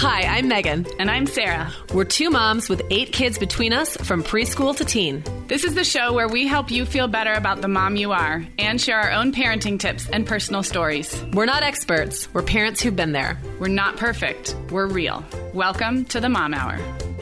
Hi, I'm Megan. And I'm Sarah. We're two moms with 8 kids between us from preschool to teen. This is the show where we help you feel better about the mom you are and share our own parenting tips and personal stories. We're not experts. We're parents who've been there. We're not perfect. We're real. Welcome to the Mom Hour.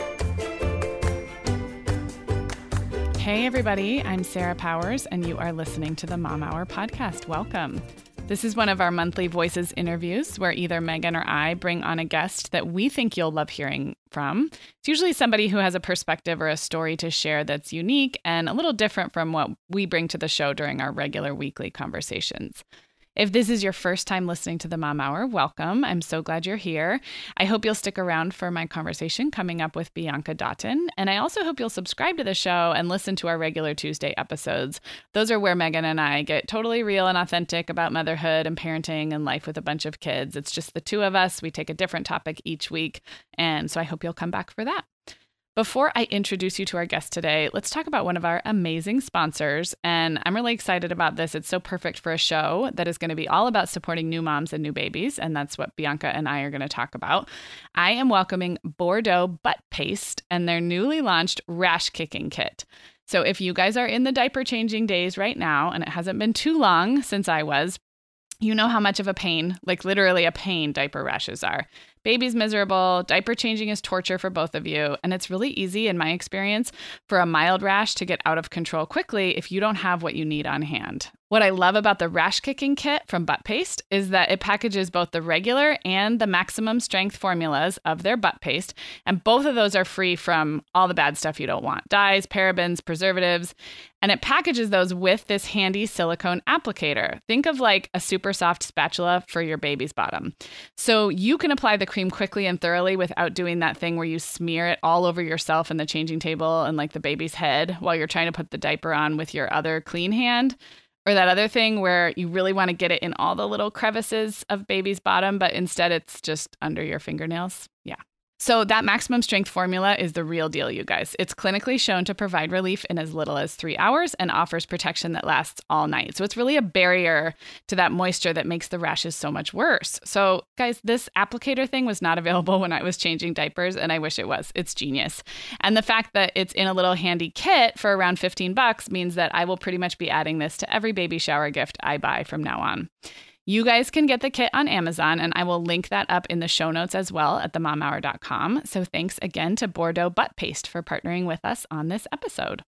Hey, everybody. I'm Sarah Powers, and you are listening to the Mom Hour podcast. Welcome. This is one of our monthly Voices interviews where either Megan or I bring on a guest that we think you'll love hearing from. It's usually somebody who has a perspective or a story to share that's unique and a little different from what we bring to the show during our regular weekly conversations. If this is your first time listening to the Mom Hour, welcome. I'm so glad you're here. I hope you'll stick around for my conversation coming up with Bianca Dottin. And I also hope you'll subscribe to the show and listen to our regular Tuesday episodes. Those are where Megan and I get totally real and authentic about motherhood and parenting and life with a bunch of kids. It's just the two of us. We take a different topic each week. And so I hope you'll come back for that. Before I introduce you to our guest today, let's talk about one of our amazing sponsors. And I'm really excited about this. It's so perfect for a show that is going to be all about supporting new moms and new babies. And that's what Bianca and I are going to talk about. I am welcoming Bordeaux Butt Paste and their newly launched Rash Kicking Kit. So if you guys are in the diaper changing days right now, and it hasn't been too long since I was, you know how much of a pain, like literally a pain, diaper rashes are. Baby's miserable, diaper changing is torture for both of you, and it's really easy, in my experience, for a mild rash to get out of control quickly if you don't have what you need on hand. What I love about the Rash Kicking Kit from Butt Paste is that it packages both the regular and the maximum strength formulas of their butt paste, and both of those are free from all the bad stuff you don't want, dyes, parabens, preservatives, and it packages those with this handy silicone applicator. Think of like a super soft spatula for your baby's bottom. So you can apply the cream quickly and thoroughly without doing that thing where you smear it all over yourself and the changing table and like the baby's head while you're trying to put the diaper on with your other clean hand. Or that other thing where you really want to get it in all the little crevices of baby's bottom, but instead it's just under your fingernails. Yeah. So that maximum strength formula is the real deal, you guys. It's clinically shown to provide relief in as little as 3 hours and offers protection that lasts all night. So it's really a barrier to that moisture that makes the rashes so much worse. So guys, this applicator thing was not available when I was changing diapers, and I wish it was. It's genius. And the fact that it's in a little handy kit for around $15 means that I will pretty much be adding this to every baby shower gift I buy from now on. You guys can get the kit on Amazon, and I will link that up in the show notes as well at themomhour.com. So thanks again to Bordeaux Butt Paste for partnering with us on this episode.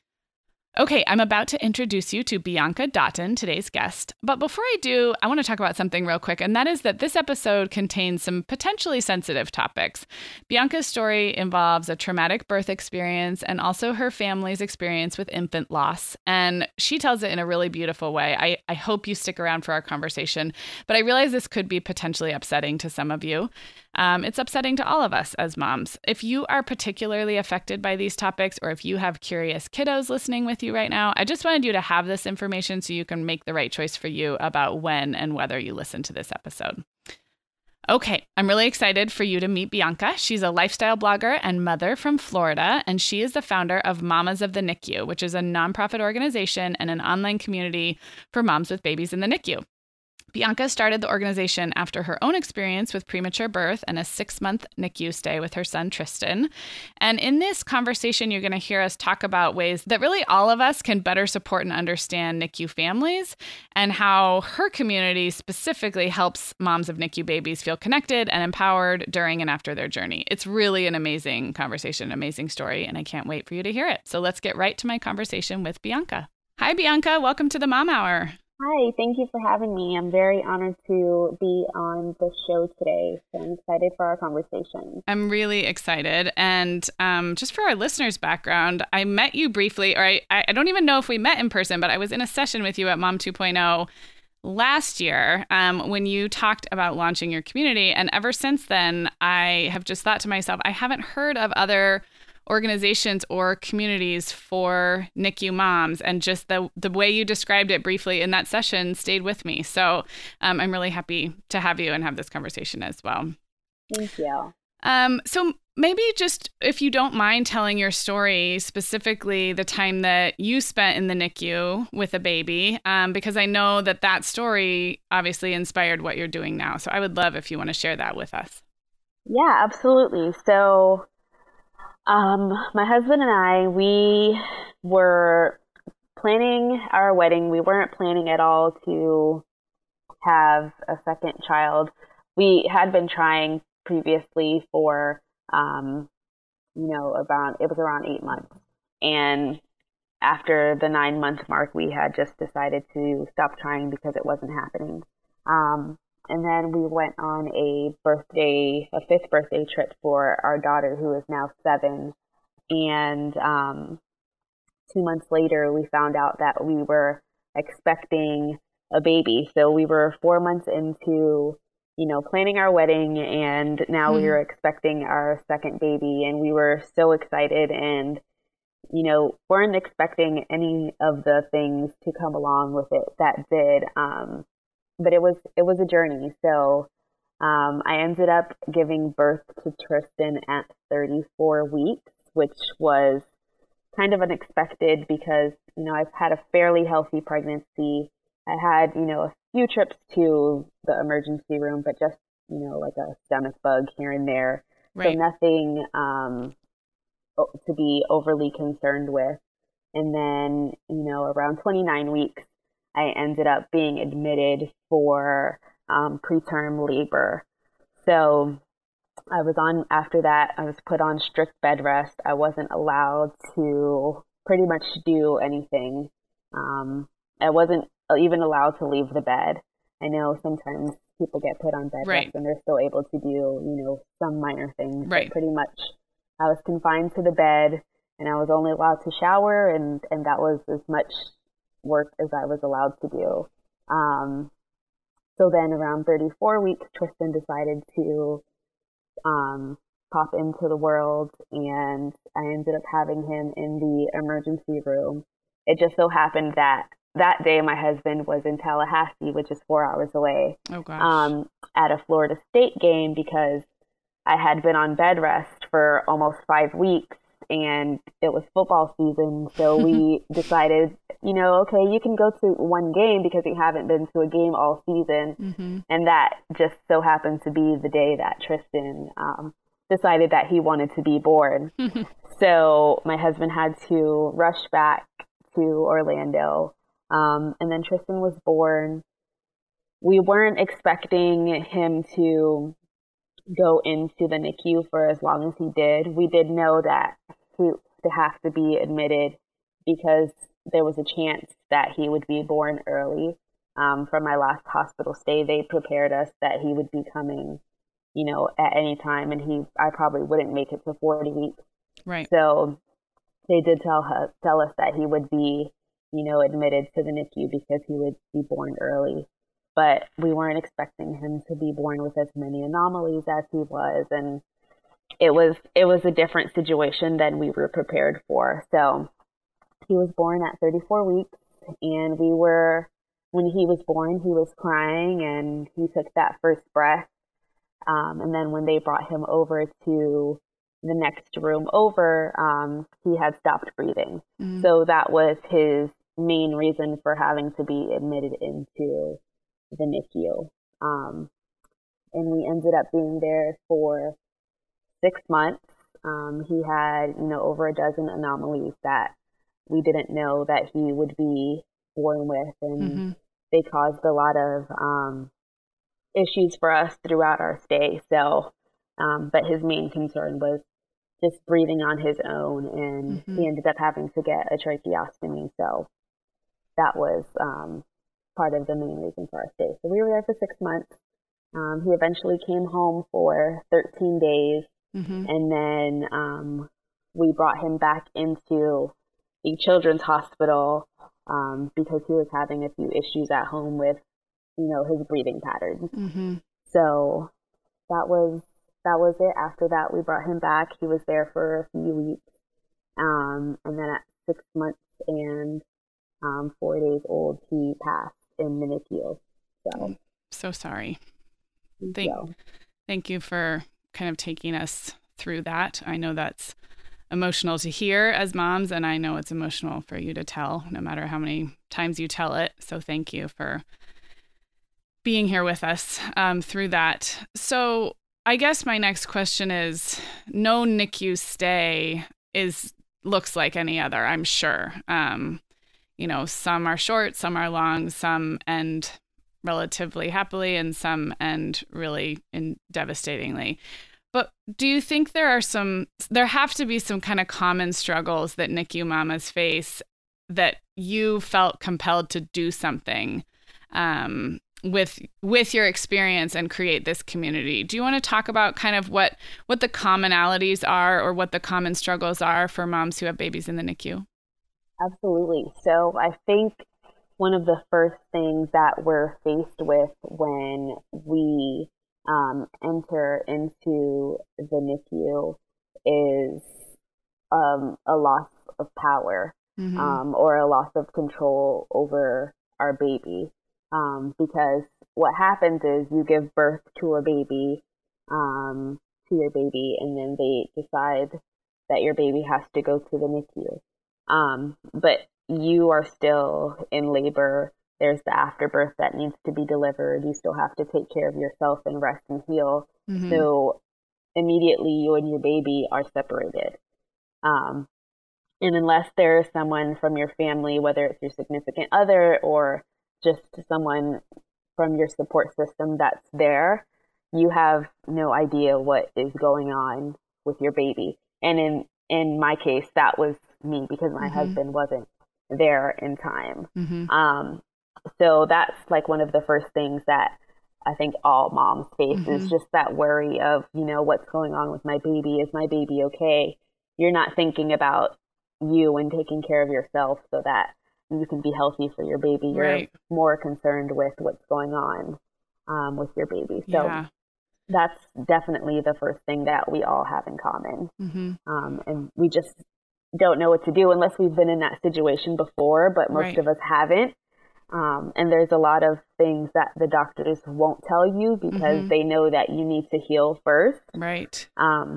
Okay, I'm about to introduce you to Bianca Dottin, today's guest. But before I do, I want to talk about something real quick, and that is that this episode contains some potentially sensitive topics. Bianca's story involves a traumatic birth experience and also her family's experience with infant loss. And she tells it in a really beautiful way. I hope you stick around for our conversation, but I realize this could be potentially upsetting to some of you. It's upsetting to all of us as moms. If you are particularly affected by these topics, or if you have curious kiddos listening with you right now, I just wanted you to have this information so you can make the right choice for you about when and whether you listen to this episode. Okay, I'm really excited for you to meet Bianca. She's a lifestyle blogger and mother from Florida, and she is the founder of Mamas of the NICU, which is a nonprofit organization and an online community for moms with babies in the NICU. Bianca started the organization after her own experience with premature birth and a 6-month NICU stay with her son, Tristan. And in this conversation, you're going to hear us talk about ways that really all of us can better support and understand NICU families, and how her community specifically helps moms of NICU babies feel connected and empowered during and after their journey. It's really an amazing conversation, amazing story, and I can't wait for you to hear it. So let's get right to my conversation with Bianca. Hi, Bianca. Welcome to the Mom Hour. Hi, thank you for having me. I'm very honored to be on the show today. So I'm excited for our conversation. I'm really excited. And just for our listeners' background, I met you briefly, or I don't even know if we met in person, but I was in a session with you at Mom 2.0 last year when you talked about launching your community. And ever since then, I have just thought to myself, I haven't heard of other organizations or communities for NICU moms, and just the way you described it briefly in that session stayed with me. So I'm really happy to have you and have this conversation as well. Thank you. So maybe just, if you don't mind telling your story, specifically the time that you spent in the NICU with a baby, because I know that story obviously inspired what you're doing now. So I would love if you want to share that with us. Yeah, absolutely. So, my husband and I, we were planning our wedding. We weren't planning at all to have a second child. We had been trying previously for, um, it was around 8 months. And after the 9 month mark, we had just decided to stop trying because it wasn't happening. Um, and then we went on a fifth birthday trip for our daughter, who is now 7. And 2 months later, we found out that we were expecting a baby. So we were 4 months into, planning our wedding, and now we were expecting our second baby, and we were so excited and, weren't expecting any of the things to come along with it that did. But it was a journey. So I ended up giving birth to Tristan at 34 weeks, which was kind of unexpected because, I've had a fairly healthy pregnancy. I had, a few trips to the emergency room, but just, like a stomach bug here and there. So Right. nothing to be overly concerned with. And then, around 29 weeks, I ended up being admitted for preterm labor. So after that, I was put on strict bed rest. I wasn't allowed to pretty much do anything. I wasn't even allowed to leave the bed. I know sometimes people get put on bed Right. rest and they're still able to do, some minor things. Right. But pretty much I was confined to the bed, and I was only allowed to shower, and that was as much work as I was allowed to do. Um, so then around 34 weeks, Tristan decided to pop into the world, and I ended up having him in the emergency room. It just so happened that that day my husband was in Tallahassee, which is 4 hours away, Oh gosh. at a Florida State game because I had been on bed rest for almost 5 weeks, and it was football season. So we decided, okay, you can go to one game because we haven't been to a game all season. And that just so happened to be the day that Tristan decided that he wanted to be born. So my husband had to rush back to Orlando. And then Tristan was born. We weren't expecting him to go into the NICU for as long as he did. We did know that he would have to be admitted because there was a chance that he would be born early. From my last hospital stay, they prepared us that he would be coming, at any time, and I probably wouldn't make it to 40 weeks. Right. So they did tell us that he would be, admitted to the NICU because he would be born early. But we weren't expecting him to be born with as many anomalies as he was, and it was a different situation than we were prepared for. So he was born at 34 weeks, and when he was born, he was crying, and he took that first breath. And then when they brought him over to the next room over, he had stopped breathing. So that was his main reason for having to be admitted into the NICU. And we ended up being there for 6 months. He had, over a dozen anomalies that we didn't know that he would be born with, and they caused a lot of issues for us throughout our stay. So, but his main concern was just breathing on his own, and he ended up having to get a tracheostomy. So that was part of the main reason for our stay. So we were there for 6 months. He eventually came home for 13 days, and then we brought him back into the children's hospital because he was having a few issues at home with, his breathing patterns. So that was it. After that, we brought him back. He was there for a few weeks, and then at 6 months and 4 days old, he passed in the NICU. So sorry. So. Thank you for kind of taking us through that. I know that's emotional to hear as moms, and I know it's emotional for you to tell, no matter how many times you tell it. So thank you for being here with us through that. So I guess my next question is, no NICU stay looks like any other, I'm sure. Some are short, some are long, some end relatively happily, and some end really devastatingly. But do you think there have to be some kind of common struggles that NICU mamas face that you felt compelled to do something with your experience and create this community? Do you want to talk about kind of what the commonalities are, or what the common struggles are for moms who have babies in the NICU? Absolutely. So I think one of the first things that we're faced with when we enter into the NICU is a loss of power, or a loss of control over our baby. Because what happens is you give birth to your baby, and then they decide that your baby has to go to the NICU. But you are still in labor. There's the afterbirth that needs to be delivered. You still have to take care of yourself and rest and heal. So immediately you and your baby are separated. And unless there's someone from your family, whether it's your significant other or just someone from your support system that's there, you have no idea what is going on with your baby. And in my case, that was me, because my husband wasn't there in time. So that's like one of the first things that I think all moms face is just that worry of, what's going on with my baby? Is my baby okay? You're not thinking about you and taking care of yourself so that you can be healthy for your baby. You're more concerned with what's going on with your baby. So that's definitely the first thing that we all have in common. And we just don't know what to do unless we've been in that situation before, but most of us haven't. And there's a lot of things that the doctors won't tell you because they know that you need to heal first. Right.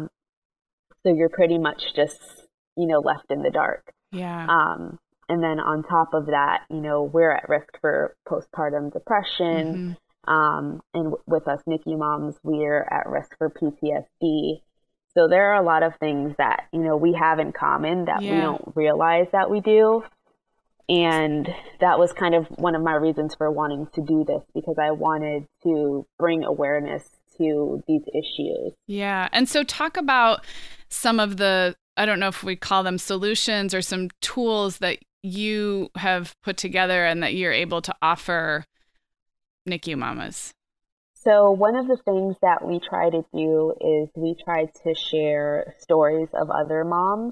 So you're pretty much just, left in the dark. Yeah. And then on top of that, we're at risk for postpartum depression. And with us NICU moms, we're at risk for PTSD. So there are a lot of things that, we have in common that we don't realize that we do. And that was kind of one of my reasons for wanting to do this, because I wanted to bring awareness to these issues. Yeah. And so talk about some of the, I don't know if we call them solutions, or some tools that you have put together and that you're able to offer NICU mamas. So one of the things that we try to do is we try to share stories of other moms,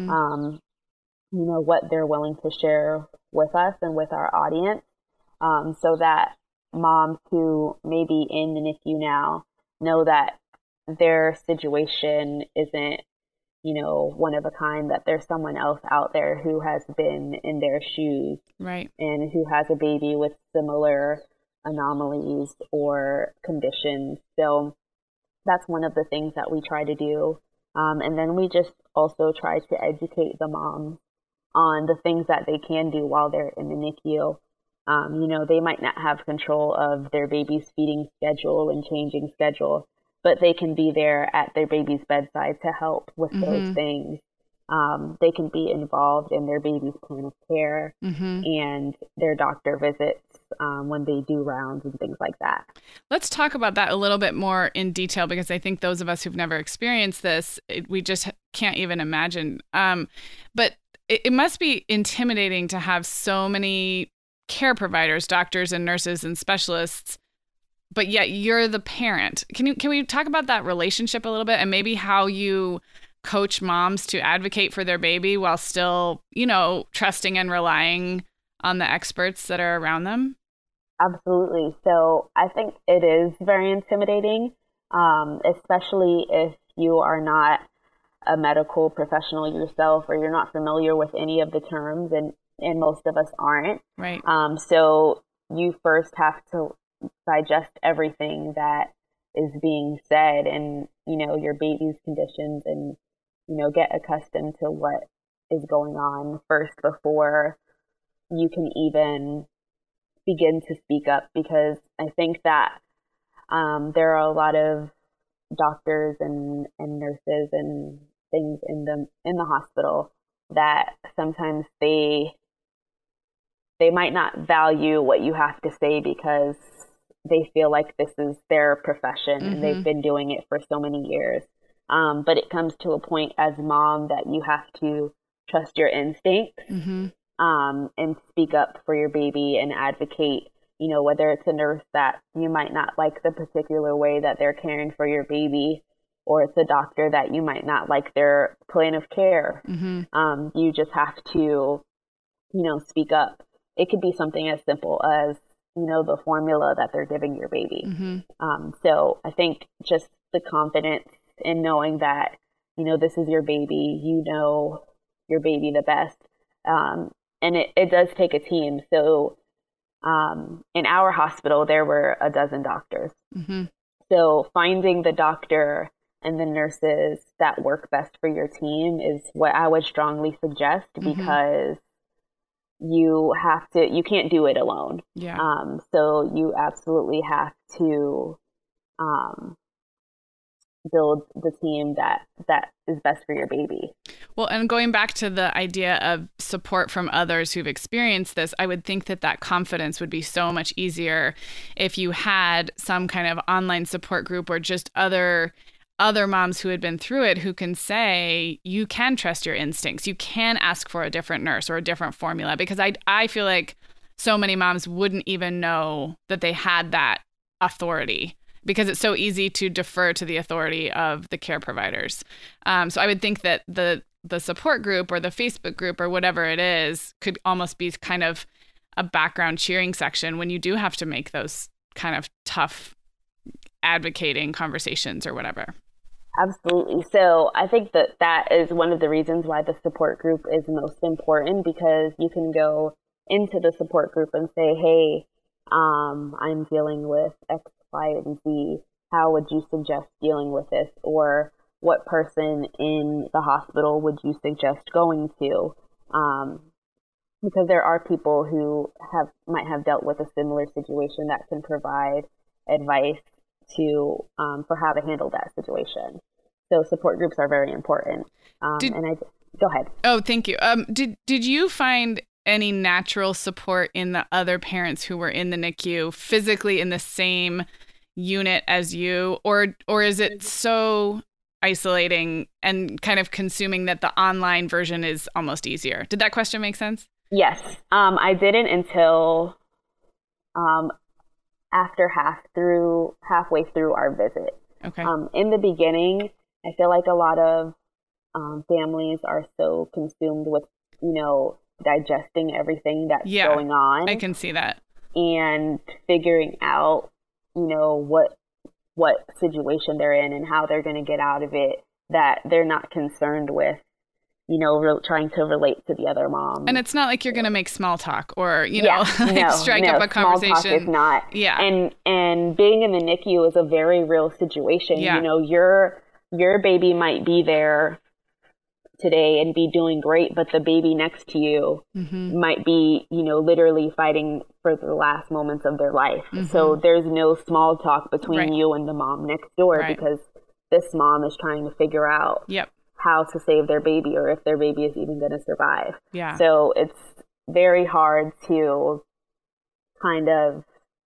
what they're willing to share with us and with our audience, so that moms who may be in the NICU now know that their situation isn't, one of a kind, that there's someone else out there who has been in their shoes, and who has a baby with similar anomalies or conditions. So that's one of the things that we try to do. And then we just also try to educate the moms on the things that they can do while they're in the NICU. They might not have control of their baby's feeding schedule and changing schedule, but they can be there at their baby's bedside to help with those things. They can be involved in their baby's plan of care and their doctor visits when they do rounds and things like that. Let's talk about that a little bit more in detail, because I think those of us who've never experienced this, we just can't even imagine. But it must be intimidating to have so many care providers, doctors and nurses and specialists, but yet you're the parent. Can we talk about that relationship a little bit, and maybe how you coach moms to advocate for their baby while still, trusting and relying on the experts that are around them? Absolutely. So I think it is very intimidating, especially if you are not a medical professional yourself, or you're not familiar with any of the terms, and most of us aren't. Right. So you first have to digest everything that is being said, and, your baby's conditions, and, get accustomed to what is going on first before you can even begin to speak up. Because I think that there are a lot of doctors and nurses and things in the hospital that sometimes they might not value what you have to say because they feel like this is their profession and they've been doing it for so many years. But it comes to a point as mom that you have to trust your instincts and speak up for your baby and advocate, whether it's a nurse that you might not like the particular way that they're caring for your baby, or it's a doctor that you might not like their plan of care. You just have to, speak up. It could be something as simple as, the formula that they're giving your baby. So I think just the confidence in knowing that, this is your baby, your baby the best. And it does take a team. So in our hospital, there were a dozen doctors. So finding the doctor and the nurses that work best for your team is what I would strongly suggest, because you can't do it alone. So you absolutely have to build the team that is best for your baby. Well, and going back to the idea of support from others who've experienced this, I would think that confidence would be so much easier if you had some kind of online support group or just other moms who had been through it who can say, you can trust your instincts. You can ask for a different nurse or a different formula, because I feel like so many moms wouldn't even know that they had that authority, because it's so easy to defer to the authority of the care providers. So I would think that the support group or the Facebook group or whatever it is could almost be kind of a background cheering section when you do have to make those kind of tough advocating conversations or whatever. Absolutely. So I think that is one of the reasons why the support group is most important, because you can go into the support group and say, hey, I'm dealing with X, Y, and Z. How would you suggest dealing with this? Or what person in the hospital would you suggest going to? Because there are people who might have dealt with a similar situation that can provide advice for how to handle that situation. So support groups are very important. Go ahead. Oh, thank you. Did you find any natural support in the other parents who were in the NICU physically in the same unit as you, or is it so isolating and kind of consuming that the online version is almost easier? Did that question make sense? Yes. I didn't until after halfway through our visit. Okay. In the beginning, I feel like a lot of families are so consumed with, digesting everything that's going on. I can see that. And figuring out, what situation they're in and how they're going to get out of it, that they're not concerned with, trying to relate to the other mom. And it's not like you're going to make small talk or, strike up a conversation. Small talk is not. Yeah. And being in the NICU is a very real situation. Yeah. Your baby might be there today and be doing great, but the baby next to you might be, literally fighting for the last moments of their life. So there's no small talk between you and the mom next door, because this mom is trying to figure out how to save their baby, or if their baby is even going to survive. Yeah. So it's very hard to kind of,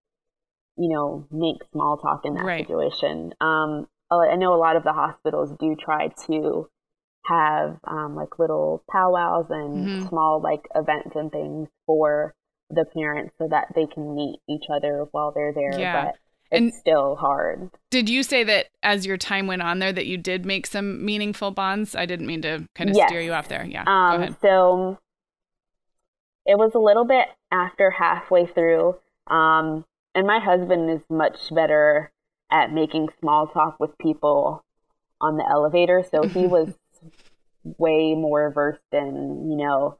make small talk in that situation. I know a lot of the hospitals do try to have like little powwows and small like events and things for the parents so that they can meet each other while they're there. Yeah. But it's still hard. Did you say that as your time went on there that you did make some meaningful bonds? I didn't mean to kind of steer you off there. Yeah. Go ahead. So it was a little bit after halfway through. And my husband is much better at making small talk with people on the elevator. So he was way more versed in,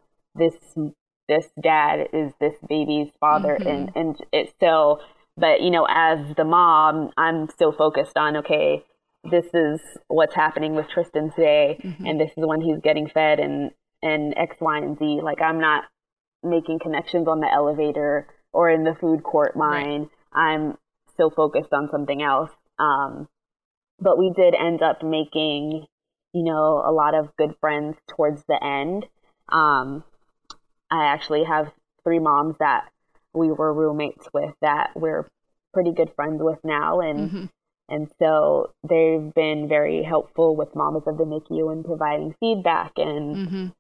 this dad is this baby's father. And it's so, but, as the mom, I'm so focused on, okay, this is what's happening with Tristan today. And this is when he's getting fed and X, Y, and Z. Like, I'm not making connections on the elevator or in the food court line. I'm so focused on something else. but we did end up making, a lot of good friends towards the end. I actually have 3 moms that we were roommates with that we're pretty good friends with now. And so they've been very helpful with Mamas of the NICU and providing feedback and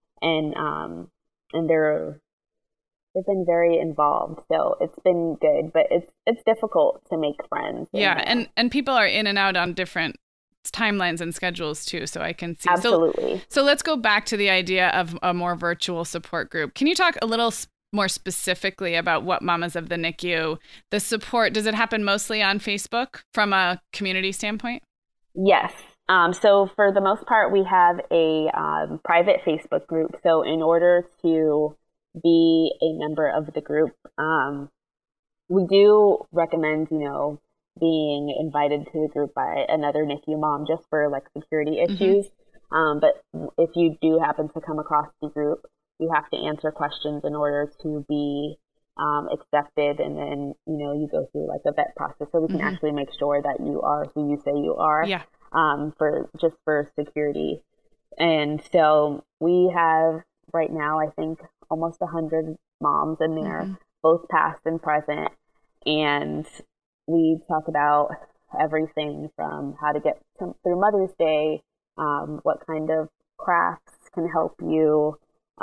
they've been very involved. So it's been good, but it's difficult to make friends. Yeah. And people are in and out on different timelines and schedules too. So I can see. Absolutely. So let's go back to the idea of a more virtual support group. Can you talk a little more specifically about what Mamas of the NICU, the support, does it happen mostly on Facebook from a community standpoint? Yes. So for the most part, we have a private Facebook group. So in order to be a member of the group, we do recommend, being invited to the group by another NICU mom just for like security issues. But if you do happen to come across the group, you have to answer questions in order to be accepted. And then, you go through like a vet process so we can actually make sure that you are who you say you are. Yeah. For security. And so we have right now, I think almost 100 moms in there, both past and present. And we talk about everything from how to get through Mother's Day, what kind of crafts can help you,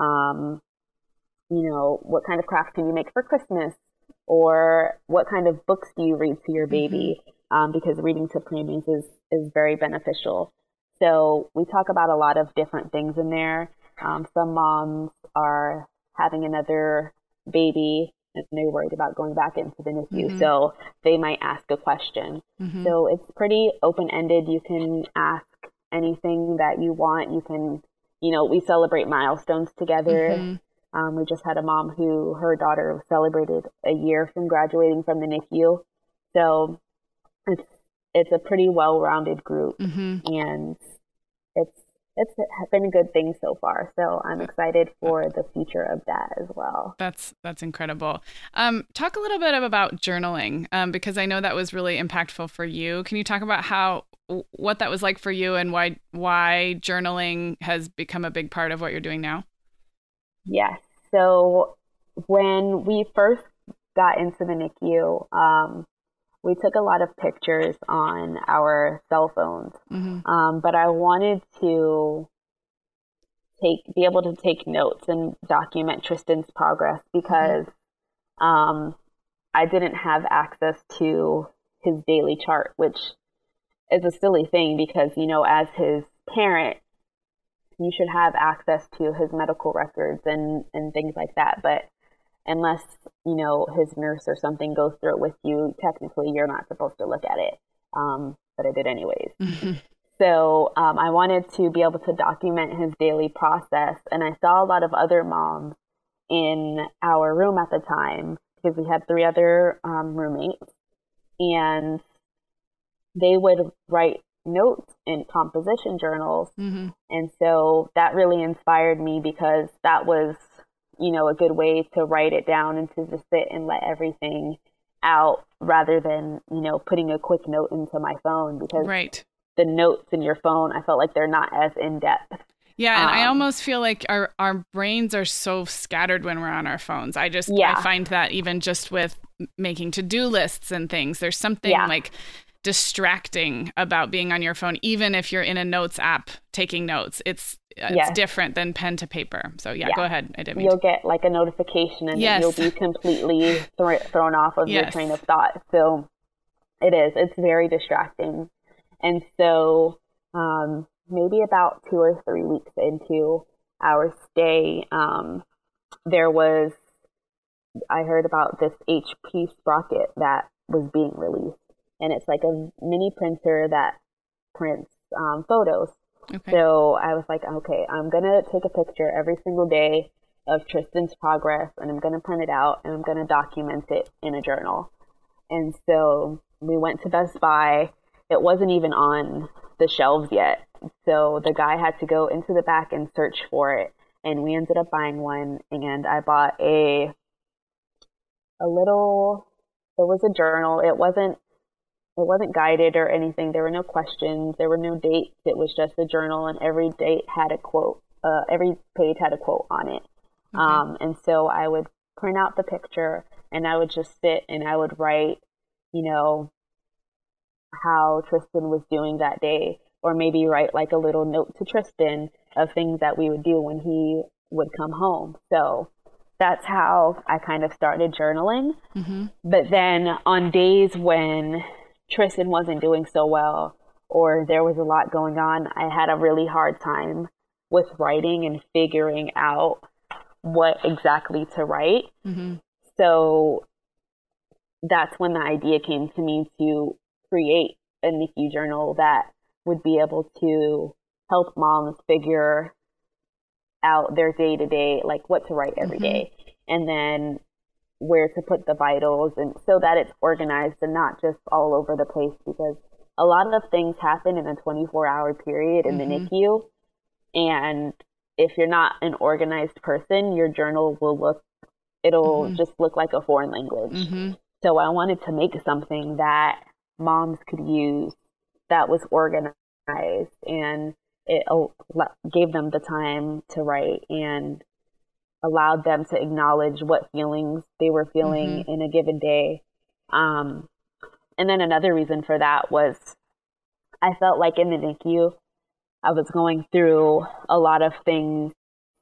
what kind of crafts can you make for Christmas, or what kind of books do you read to your baby, because reading to preemies is very beneficial. So we talk about a lot of different things in there. Some moms are having another baby and they're worried about going back into the NICU. So they might ask a question. So it's pretty open-ended. You can ask anything that you want. You can, we celebrate milestones together. We just had a mom who her daughter celebrated a year from graduating from the NICU. So it's a pretty well-rounded group, and it's been a good thing so far. So I'm excited for the future of that as well. That's incredible. Talk a little bit about journaling, because I know that was really impactful for you. Can you talk about what that was like for you and why journaling has become a big part of what you're doing now? Yes. So when we first got into the NICU, we took a lot of pictures on our cell phones, but I wanted to be able to take notes and document Tristan's progress because I didn't have access to his daily chart, which is a silly thing because, as his parent, you should have access to his medical records and things like that. But unless, his nurse or something goes through it with you, technically you're not supposed to look at it. But I did anyways. So I wanted to be able to document his daily process. And I saw a lot of other moms in our room at the time because we had 3 other roommates. And they would write notes in composition journals. And so that really inspired me because that was, a good way to write it down and to just sit and let everything out rather than, putting a quick note into my phone because the notes in your phone, I felt like they're not as in-depth. Yeah. And I almost feel like our brains are so scattered when we're on our phones. I find that even just with making to-do lists and things, there's something like distracting about being on your phone, even if you're in a notes app taking notes. It's different than pen to paper. So go ahead. I didn't mean you'll get like a notification and then you'll be completely thrown off of your train of thought. So it's very distracting. And so maybe about 2 or 3 weeks into our stay, I heard about this HP Sprocket that was being released. And it's like a mini printer that prints photos. Okay. So I was like, okay, I'm going to take a picture every single day of Tristan's progress, and I'm going to print it out, and I'm going to document it in a journal. And so we went to Best Buy. It wasn't even on the shelves yet. So the guy had to go into the back and search for it. And we ended up buying one, and I bought there was a journal. It wasn't wasn't guided or anything. There were no questions. There were no dates. It was just a journal, and every date had a quote. Every page had a quote on it. Okay. And so I would print out the picture, and I would just sit and I would write, how Tristan was doing that day, or maybe write like a little note to Tristan of things that we would do when he would come home. So that's how I kind of started journaling. Mm-hmm. But then on days when Tristan wasn't doing so well, or there was a lot going on, I had a really hard time with writing and figuring out what exactly to write. Mm-hmm. So that's when the idea came to me to create a NICU journal that would be able to help moms figure out their day-to-day, like what to write every mm-hmm. day, and then where to put the vitals, and so that it's organized and not just all over the place, because a lot of things happen in a 24-hour period in mm-hmm. the NICU, and if you're not an organized person, your journal will mm-hmm. just look like a foreign language. Mm-hmm. So I wanted to make something that moms could use that was organized, and it gave them the time to write and allowed them to acknowledge what feelings they were feeling mm-hmm. in a given day. And then another reason for that was I felt like in the NICU, I was going through a lot of things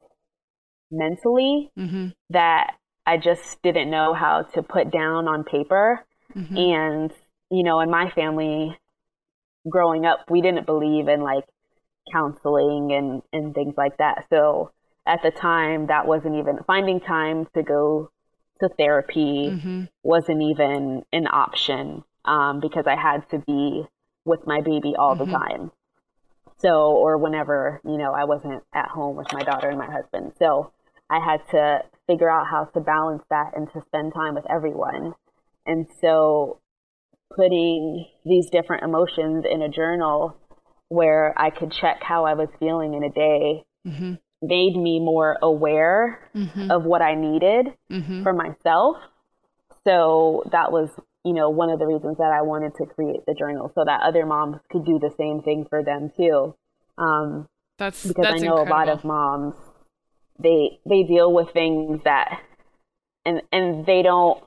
mentally mm-hmm. that I just didn't know how to put down on paper. Mm-hmm. And, in my family growing up, we didn't believe in like counseling and things like that. So at the time, that wasn't even, finding time to go to therapy mm-hmm. wasn't even an option because I had to be with my baby all mm-hmm. the time. So, or whenever, I wasn't at home with my daughter and my husband. So I had to figure out how to balance that and to spend time with everyone. And so putting these different emotions in a journal where I could check how I was feeling in a day mm-hmm. made me more aware mm-hmm. of what I needed mm-hmm. for myself. So that was, one of the reasons that I wanted to create the journal, so that other moms could do the same thing for them too. That's I know incredible. A lot of moms, they deal with things that, and they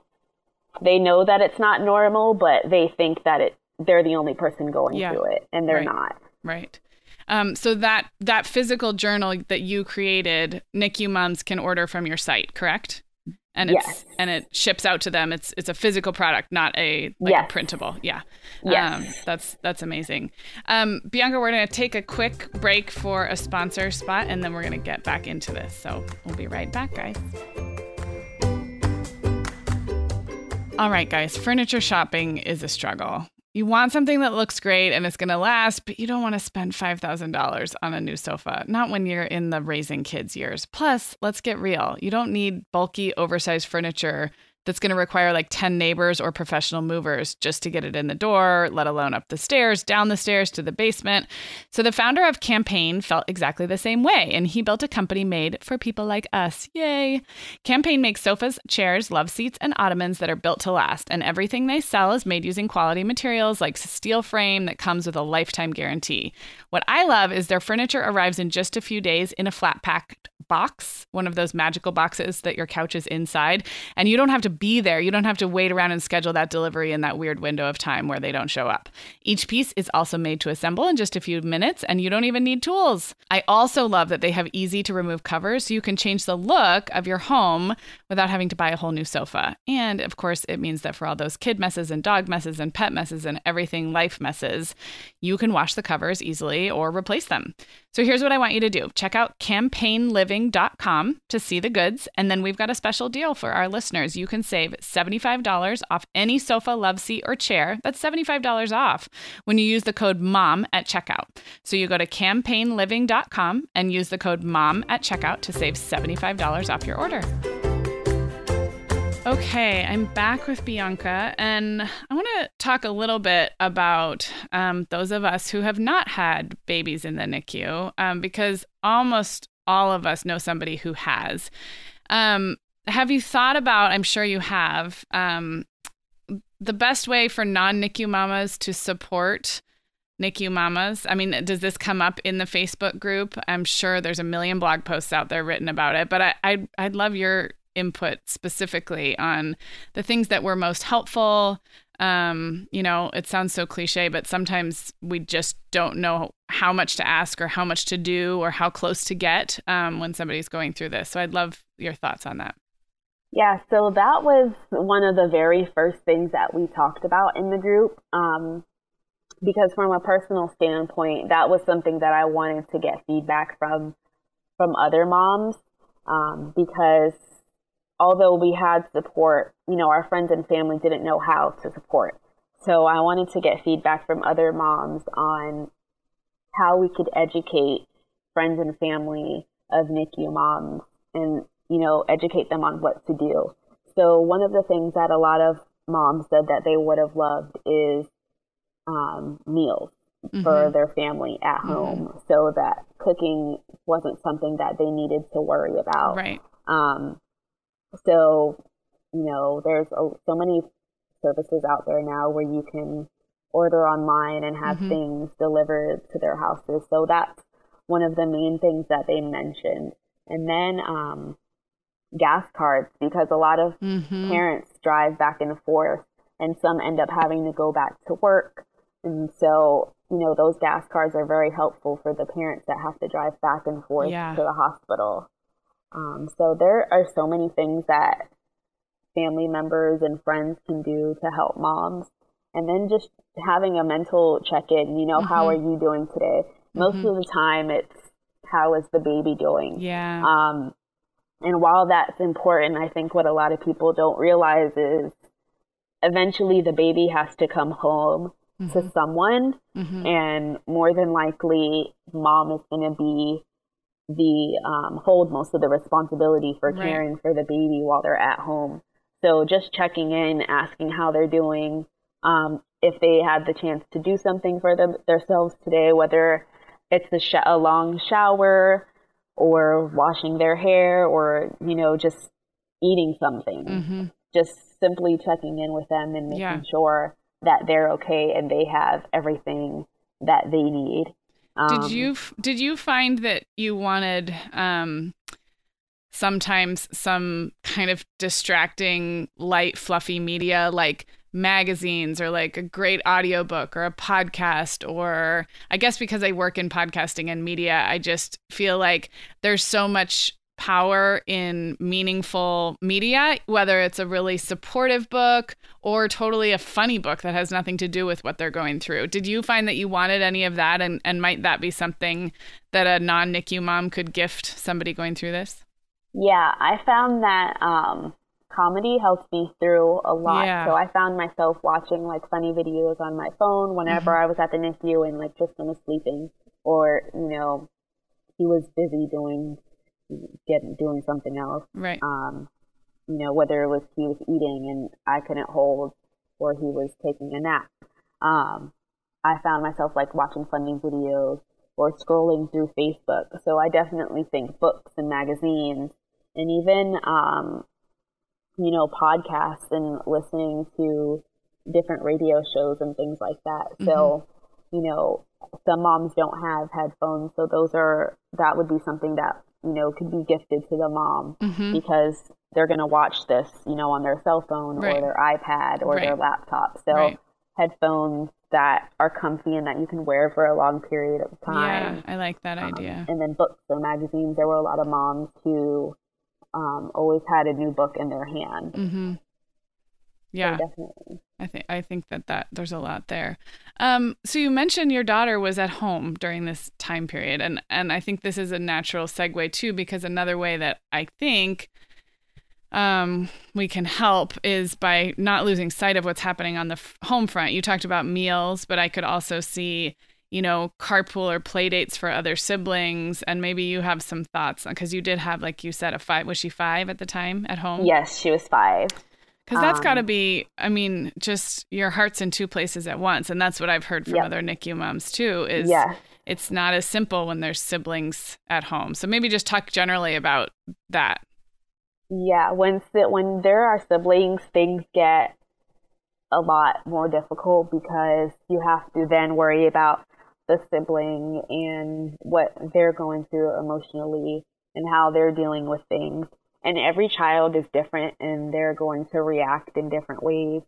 know that it's not normal, but they think that they're the only person going through it, and they're not. Right. So that physical journal that you created, NICU moms can order from your site, correct? And it ships out to them. It's a physical product, not a printable. Yeah. Yes. That's amazing. Bianca, we're going to take a quick break for a sponsor spot, and then we're going to get back into this. So we'll be right back, guys. All right, guys, furniture shopping is a struggle. You want something that looks great and it's going to last, but you don't want to spend $5,000 on a new sofa, not when you're in the raising kids years. Plus, let's get real. You don't need bulky, oversized furniture that's going to require like 10 neighbors or professional movers just to get it in the door, let alone up the stairs, down the stairs to the basement. So the founder of Campaign felt exactly the same way, and he built a company made for people like us. Yay! Campaign makes sofas, chairs, love seats, and ottomans that are built to last, and everything they sell is made using quality materials like steel frame that comes with a lifetime guarantee. What I love is their furniture arrives in just a few days in a flat packed box, one of those magical boxes that your couch is inside, and you don't have to be there. You don't have to wait around and schedule that delivery in that weird window of time where they don't show up. Each piece is also made to assemble in just a few minutes, and you don't even need tools. I also love that they have easy to remove covers, so you can change the look of your home without having to buy a whole new sofa. And of course, it means that for all those kid messes and dog messes and pet messes and everything life messes, you can wash the covers easily or replace them. So here's what I want you to do. Check out campaignliving.com to see the goods. And then we've got a special deal for our listeners. You can save $75 off any sofa, love seat, or chair. That's $75 off when you use the code MOM at checkout. So you go to campaignliving.com and use the code MOM at checkout to save $75 off your order. Okay, I'm back with Bianca, and I want to talk a little bit about those of us who have not had babies in the NICU, because almost all of us know somebody who has. Have you thought about, I'm sure you have, the best way for non-NICU mamas to support NICU mamas? I mean, does this come up in the Facebook group? I'm sure there's a million blog posts out there written about it, but I'd love your input specifically on the things that were most helpful. It sounds so cliche, but sometimes we just don't know how much to ask or how much to do or how close to get when somebody's going through this. So I'd love your thoughts on that. Yeah, so that was one of the very first things that we talked about in the group. Because from a personal standpoint, that was something that I wanted to get feedback from other moms, because although we had support, our friends and family didn't know how to support. So I wanted to get feedback from other moms on how we could educate friends and family of NICU moms and, educate them on what to do. So one of the things that a lot of moms said that they would have loved is meals for their family at home, so that cooking wasn't something that they needed to worry about. Right. So, there's so many services out there now where you can order online and have things delivered to their houses. So that's one of the main things that they mentioned. And then gas cards, because a lot of parents drive back and forth, and some end up having to go back to work. And so, those gas cards are very helpful for the parents that have to drive back and forth to the hospital. So there are so many things that family members and friends can do to help moms. And then just having a mental check-in, how are you doing today? Most of the time it's, how is the baby doing? Yeah. And while that's important, I think what a lot of people don't realize is eventually the baby has to come home to someone, and more than likely mom is going to be hold most of the responsibility for caring for the baby while they're at home. So just checking in, asking how they're doing, if they had the chance to do something for themselves today, whether it's a long shower or washing their hair or, just eating something. Just simply checking in with them and making sure that they're okay and they have everything that they need. Did you find that you wanted sometimes some kind of distracting, light, fluffy media like magazines or like a great audiobook or a podcast? Or I guess because I work in podcasting and media, I just feel like there's so much power in meaningful media, whether it's a really supportive book or totally a funny book that has nothing to do with what they're going through. Did you find that you wanted any of that? And might that be something that a non-NICU mom could gift somebody going through this? Yeah, I found that comedy helped me through a lot. Yeah. So I found myself watching like funny videos on my phone whenever I was at the NICU and like Tristan was sleeping, or, he was busy doing something else. Right. Whether it was he was eating and I couldn't hold, or he was taking a nap. I found myself like watching funny videos or scrolling through Facebook. So I definitely think books and magazines and even, podcasts and listening to different radio shows and things like that. So, some moms don't have headphones. So that would be something that, could be gifted to the mom because they're going to watch this, on their cell phone or their iPad or their laptop. So headphones that are comfy and that you can wear for a long period of time. Yeah, I like that idea. And then books or magazines. There were a lot of moms who always had a new book in their hand. Yeah, so definitely. I think that there's a lot there. So you mentioned your daughter was at home during this time period, and I think this is a natural segue too, because another way that I think we can help is by not losing sight of what's happening on the home front. You talked about meals, but I could also see, carpool or play dates for other siblings, and maybe you have some thoughts because you did have, like you said, was she 5 at the time at home? Yes, she was 5. Because that's got to be, just your heart's in 2 places at once. And that's what I've heard from other NICU moms too, is it's not as simple when there's siblings at home. So maybe just talk generally about that. Yeah, when there are siblings, things get a lot more difficult because you have to then worry about the sibling and what they're going through emotionally and how they're dealing with things. And every child is different and they're going to react in different ways.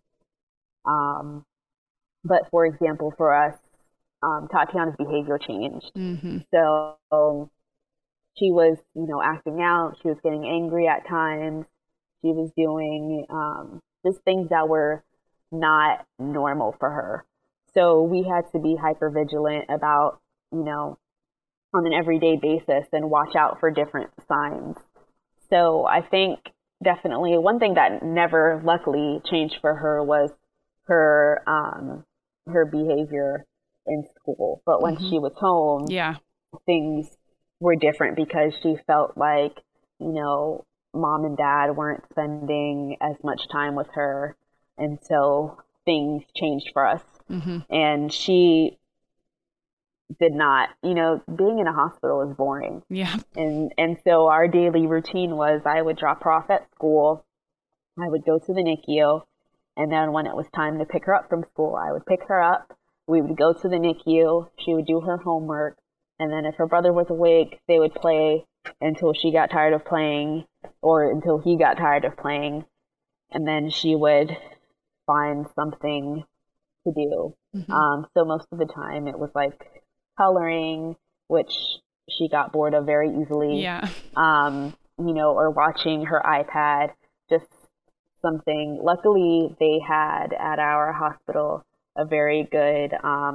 But for example, for us, Tatiana's behavior changed. Mm-hmm. So she was, acting out. She was getting angry at times. She was doing just things that were not normal for her. So we had to be hyper vigilant about, on an everyday basis and watch out for different signs. So I think definitely one thing that never luckily changed for her was her behavior in school. But when she was home, things were different because she felt like, mom and dad weren't spending as much time with her. And so things changed for us. Mm-hmm. And she did not, being in a hospital is boring. Yeah. And so our daily routine was I would drop her off at school. I would go to the NICU. And then when it was time to pick her up from school, I would pick her up. We would go to the NICU. She would do her homework. And then if her brother was awake, they would play until she got tired of playing or until he got tired of playing. And then she would find something to do. Mm-hmm. So most of the time it was like coloring, which she got bored of very easily. Yeah. Or watching her iPad, just something. Luckily, they had at our hospital a very good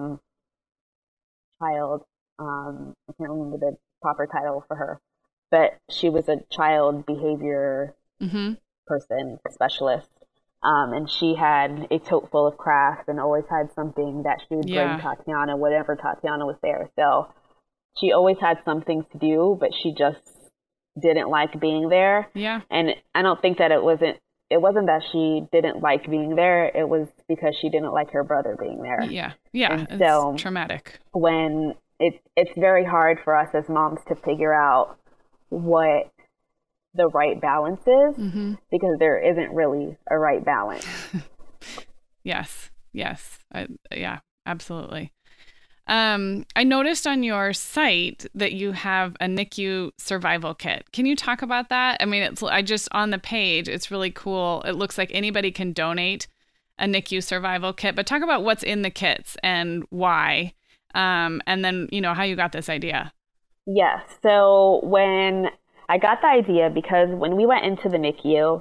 child. I can't remember the proper title for her, but she was a child behavior person, specialist. And she had a tote full of crafts and always had something that she would bring Tatiana, whenever Tatiana was there. So she always had something to do, but she just didn't like being there. Yeah. And I don't think that it wasn't that she didn't like being there. It was because she didn't like her brother being there. Yeah. Yeah. And it's so traumatic. When it's very hard for us as moms to figure out what the right balance is, because there isn't really a right balance. Yes. Yeah, absolutely. I noticed on your site that you have a NICU survival kit. Can you talk about that? I mean, I just on the page, it's really cool. It looks like anybody can donate a NICU survival kit, but talk about what's in the kits and why, and then, how you got this idea. Yes. So when I got the idea, because when we went into the NICU,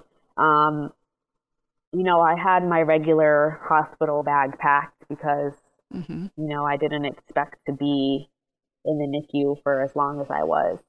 I had my regular hospital bag packed because I didn't expect to be in the NICU for as long as I was.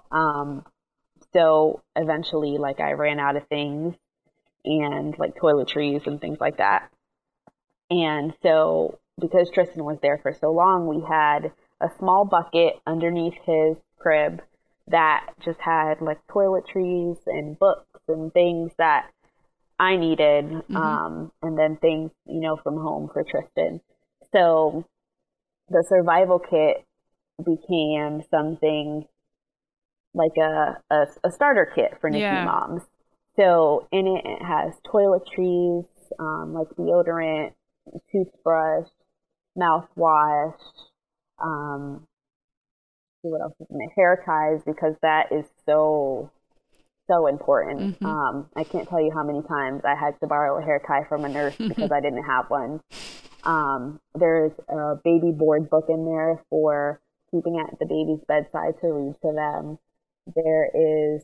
So eventually, I ran out of things and toiletries and things like that. And so because Tristan was there for so long, we had a small bucket underneath his crib that just had toiletries and books and things that I needed, and then things, from home for Tristan. So the survival kit became something like a starter kit for NICU moms. So in it has toiletries, deodorant, toothbrush, mouthwash, see what else is in there, hair ties, because that is so important. I can't tell you how many times I had to borrow a hair tie from a nurse because I didn't have one. There's a baby board book in there for keeping at the baby's bedside to read to them. There is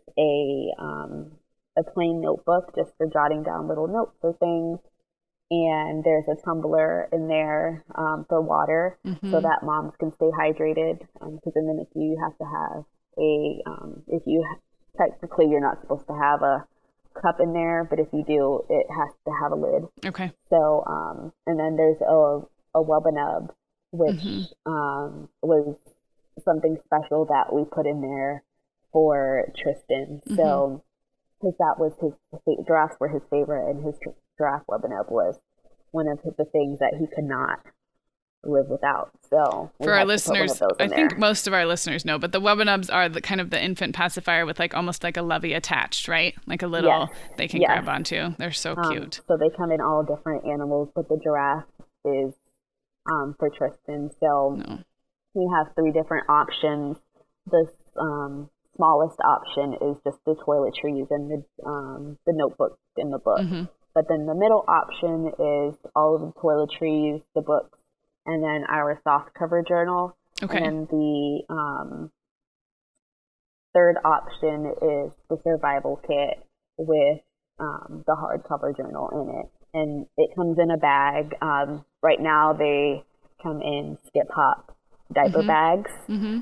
a plain notebook just for jotting down little notes or things. And there's a tumbler in there for water so that moms can stay hydrated. Because in the NICU, you have to have technically you're not supposed to have a cup in there, but if you do, it has to have a lid. Okay. So, and then there's a Wubbanub, which was something special that we put in there for Tristan. So, because that was giraffes were his favorite, and his giraffe Wubbanub was one of the things that he could not live without. So for our listeners, I think most of our listeners know, but the Wubbanubs are the kind of the infant pacifier with like almost like a lovey attached, right? Like a little they can grab onto. They're so cute. So they come in all different animals, but the giraffe is for Tristan. So we have 3 different options. The smallest option is just the toiletries and the notebooks in the book. Mm-hmm. But then the middle option is all of the toiletries, the books, and then our soft cover journal. Okay. And then the third option is the survival kit with the hardcover journal in it. And it comes in a bag. Right now they come in Skip Hop diaper bags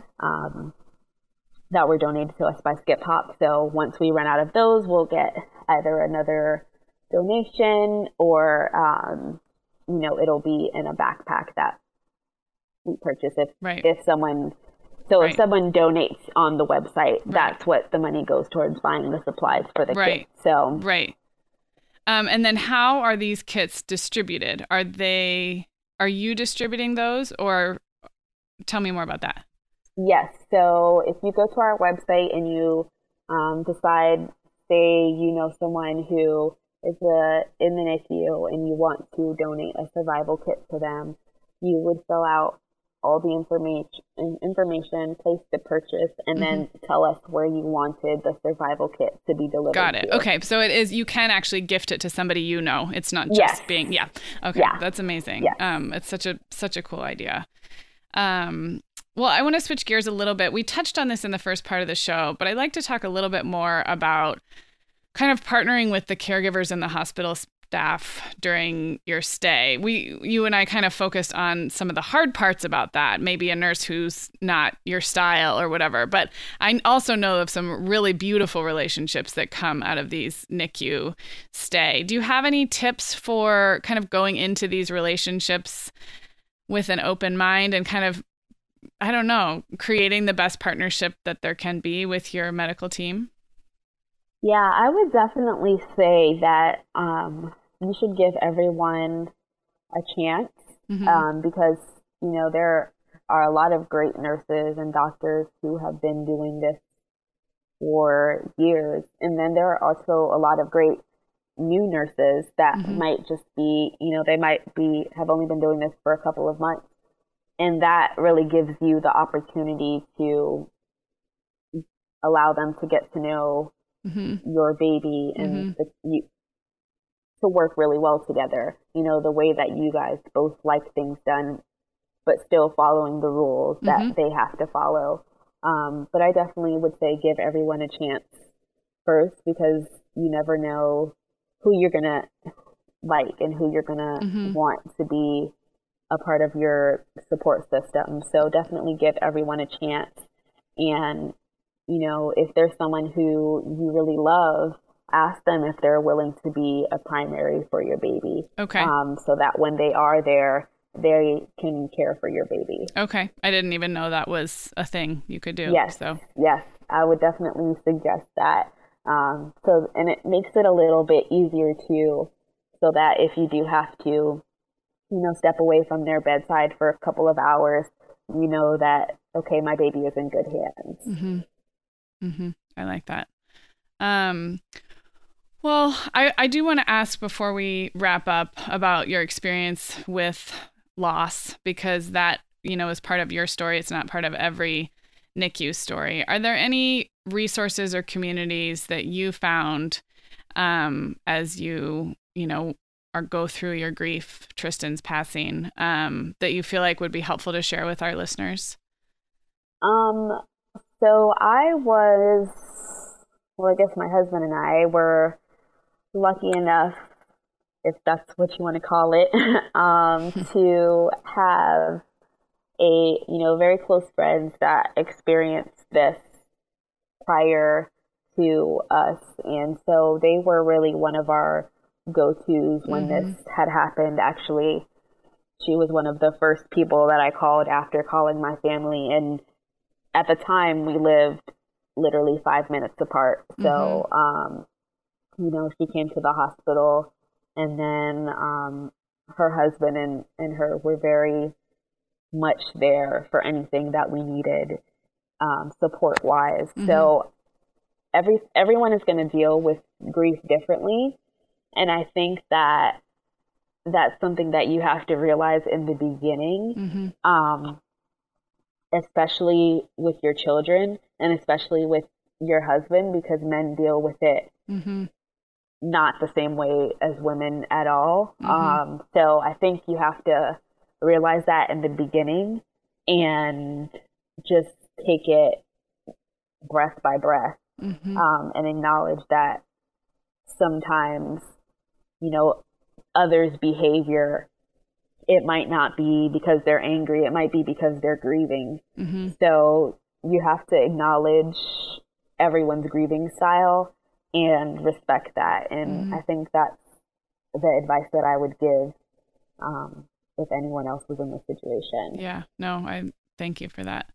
that were donated to us by Skip Hop. So once we run out of those, we'll get either another donation or, it'll be in a backpack that we purchase if someone... So if someone donates on the website, that's what the money goes towards buying the supplies for the kids. So and then how are these kits distributed? Are you distributing those, or tell me more about that? Yes. So if you go to our website and you decide, say you know someone who is in the NICU and you want to donate a survival kit to them, you would fill out all the information, place to purchase, and then tell us where you wanted the survival kit to be delivered. Got it. Okay. So it is, you can actually gift it to somebody you know. It's not just being, Okay. Yeah. That's amazing. Yes. It's such a cool idea. Well, I want to switch gears a little bit. We touched on this in the first part of the show, but I'd like to talk a little bit more about kind of partnering with the caregivers and the hospital staff during your stay. You and I kind of focused on some of the hard parts about that, maybe a nurse who's not your style or whatever. But I also know of some really beautiful relationships that come out of these NICU stay. Do you have any tips for kind of going into these relationships with an open mind and kind of, I don't know, creating the best partnership that there can be with your medical team? Yeah, I would definitely say that you should give everyone a chance because, there are a lot of great nurses and doctors who have been doing this for years. And then there are also a lot of great new nurses that might just be, have only been doing this for a couple of months. And that really gives you the opportunity to allow them to get to know your baby and to work really well together. The way that you guys both like things done, but still following the rules that they have to follow. But I definitely would say give everyone a chance first, because you never know who you're going to like and who you're going to want to be a part of your support system. So definitely give everyone a chance. And if there's someone who you really love, ask them if they're willing to be a primary for your baby. Okay. So that when they are there, they can care for your baby. Okay. I didn't even know that was a thing you could do. Yes. Yes. I would definitely suggest that. And it makes it a little bit easier too, so that if you do have to, step away from their bedside for a couple of hours, you know that, okay, my baby is in good hands. I like that. Well, I do want to ask before we wrap up about your experience with loss, because that, is part of your story. It's not part of every NICU story. Are there any resources or communities that you found as you, go through your grief, Tristan's passing, that you feel like would be helpful to share with our listeners? So I guess my husband and I were lucky enough, if that's what you want to call it, to have very close friends that experienced this prior to us. And so they were really one of our go-tos when this had happened. Actually, she was one of the first people that I called after calling my family. And at the time, we lived literally 5 minutes apart. So, she came to the hospital, and then her husband and her were very much there for anything that we needed support-wise. So everyone is going to deal with grief differently. And I think that that's something that you have to realize in the beginning, especially with your children and especially with your husband, because men deal with it not the same way as women at all. So I think you have to realize that in the beginning and just take it breath by breath, and acknowledge that sometimes, you know, others' behavior, it might not be because they're angry, it might be because they're grieving. So you have to acknowledge everyone's grieving style and respect that. And I think that's the advice that I would give if anyone else was in this situation. Yeah, no, I thank you for that.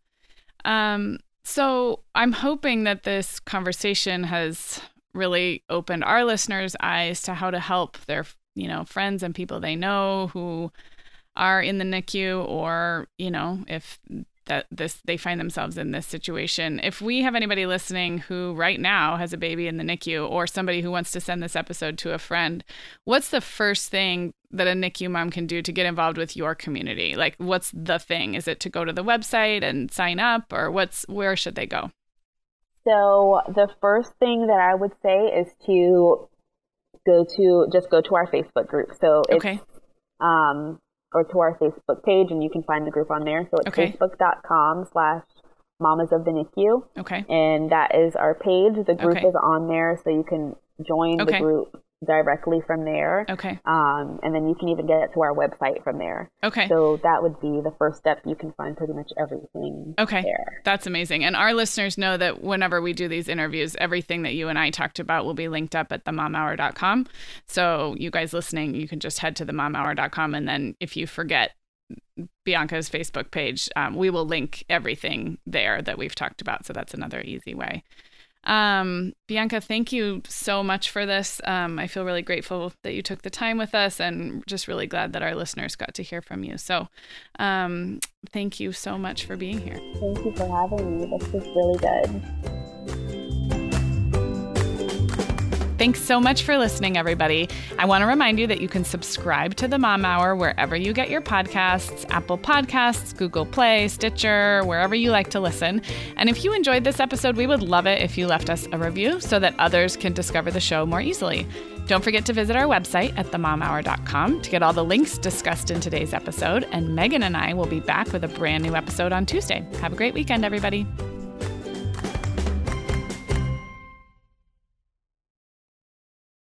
So I'm hoping that this conversation has really opened our listeners' eyes to how to help their, you know, friends and people they know who are in the NICU, or, you know, if they find themselves in this situation. If we have anybody listening who right now has a baby in the NICU, or somebody who wants to send this episode to a friend, what's the first thing that a NICU mom can do to get involved with your community? Like, what's the thing? Is it to go to the website and sign up, or where should they go? So the first thing that I would say is to go to our Facebook group. So it's, or to our Facebook page, and you can find the group on there. So it's facebook.com/Mamas of the NICU. Okay. And that is our page. The group is on there, so you can join the group directly from there. Okay. And then you can even get to our website from there. Okay. So that would be the first step. You can find pretty much everything there. That's amazing. And our listeners know that whenever we do these interviews, everything that you and I talked about will be linked up at themomhour.com. So you guys listening, you can just head to themomhour.com. And then if you forget Bianca's Facebook page, we will link everything there that we've talked about. So that's another easy way. Bianca, thank you so much for this. I feel really grateful that you took the time with us, and just really glad that our listeners got to hear from you. So, thank you so much for being here. Thank you for having me. This was really good. Thanks so much for listening, everybody. I want to remind you that you can subscribe to the Mom Hour wherever you get your podcasts, Apple Podcasts, Google Play, Stitcher, wherever you like to listen. And if you enjoyed this episode, we would love it if you left us a review so that others can discover the show more easily. Don't forget to visit our website at themomhour.com to get all the links discussed in today's episode. And Megan and I will be back with a brand new episode on Tuesday. Have a great weekend, everybody.